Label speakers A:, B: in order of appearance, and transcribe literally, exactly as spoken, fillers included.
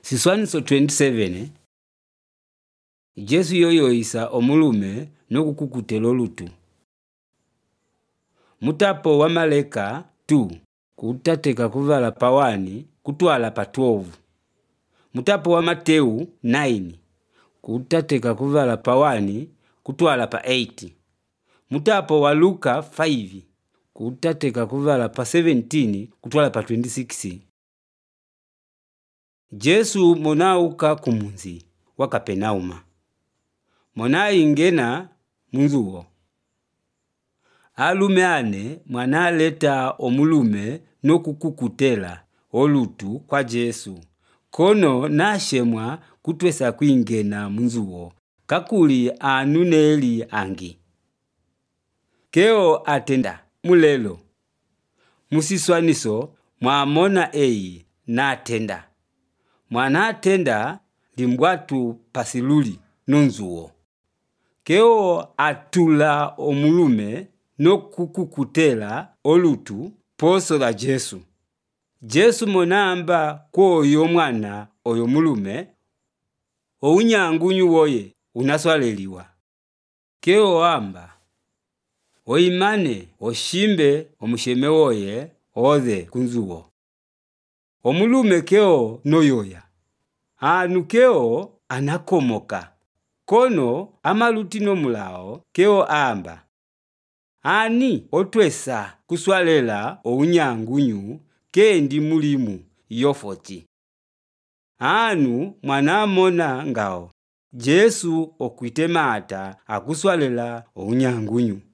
A: Siswaniso twenty-seven. Jesu yoyoyisa omulume nokukukutela olutu. Mutapo wa maleka two kutateka kuvala pa one kutwala pa twelve. Mutapo wa Mateu nine kutateka kuvala pa one kutwala pa eight. Mutapo wa Luka five kutateka kuvala pa seventeen kutwala pa twenty-six. Jesu monauka kumunzi wa Kapenauma. Mona ingena munzuwo. Alume ane mwana leta omulume nokukukutela olutu kwa Jesu. Kono nashemwa kutwesa kuingena munzuwo kakuli anu neli angi. Keo atenda mulelo. Musiswaniso mwamona eyi na atenda. Mwana atenda limbwatu pasiluli nonzuwo. Keo atula omulume nokukukutela olutu poso la Jesu. Jesu monamba kwoyo mwana oyo mulume ounyangunyu woye unaswaleliwa. Keo amba oimane oshimbe omusheme woye oze kunzuwo. Omulume keo noyoya. Anu keo anakomoka. Kono amaluti no mulao keo amba. Ani otwesa kuswalela ounyangunyu kendi mulimu yofoti. Anu mwana mona ngao. Jesu okwite mata akuswalela ounyangunyu.